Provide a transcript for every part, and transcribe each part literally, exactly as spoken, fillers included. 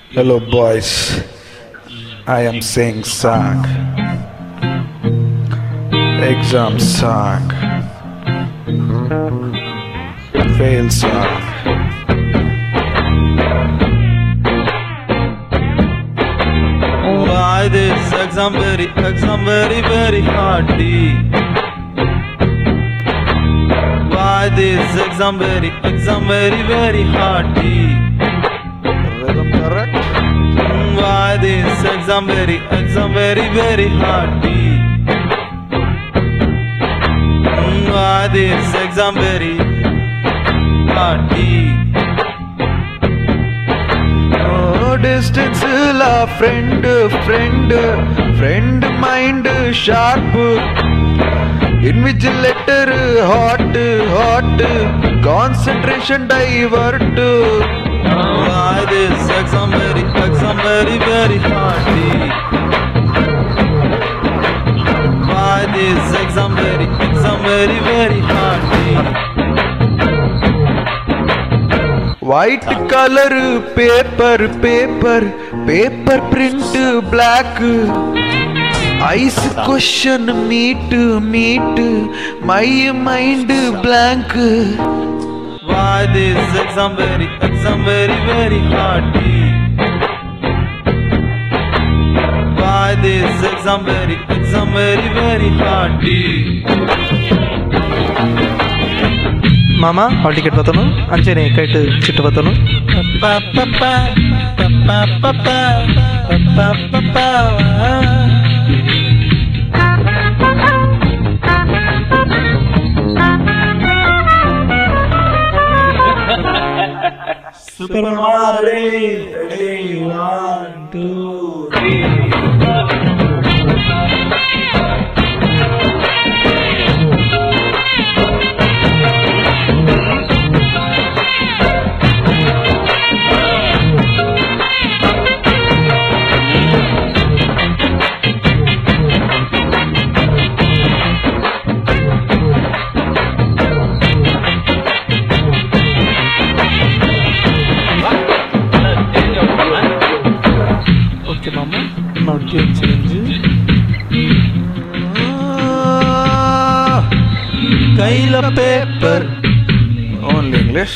Hello boys, I am saying song. Exam song. Fail song. Why this exam very, exam very, very hardy? Why this exam very, exam very, very hardy? Rhythm correct? Why this exam very, exam very, very hardy? Why this exam very hardy? Oh, distance la friend, friend, friend mind sharp. Invigilator hot, hot, concentration divert. Why this exam very, exam very, very hardy? Why this exam very, exam very, very hardy? White color paper, paper, paper print black. Ice question meet, meet, my mind blank. Why this exam very, exam very, very hardy? Why this exam very, exam very, very hardy? मामा hall ticket बतानो अंचने cut chit बतानो Pa pa pa pa pa pa pa pa pa. Super Mario, ready, one, two, three. Okay मामा not game change Kaila paper, Only English.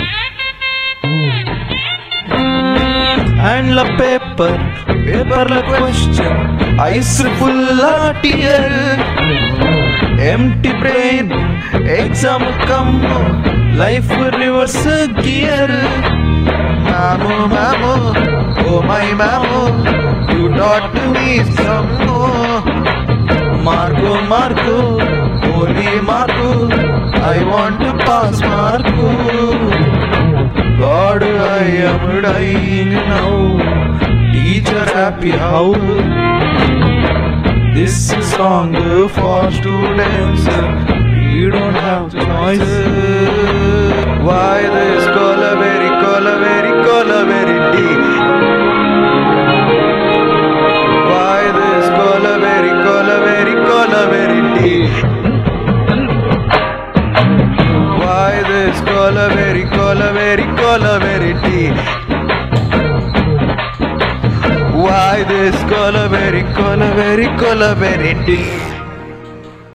and la paper, paper la question, Ice full of tear. empty brain, exam come, life reverse gear. Mamu, mamu, oh my mamu, you taught me some more. Marco, Marco, holy Marco, I want to pass Marco. God, I am dying now. Teacher happy how? This is song for students, we don't have choice. Why this color very, color very, color very deep? Why this color very, color very, color very deep? Why this color very, color very, color very deep? Why this color very, color very, color very deep?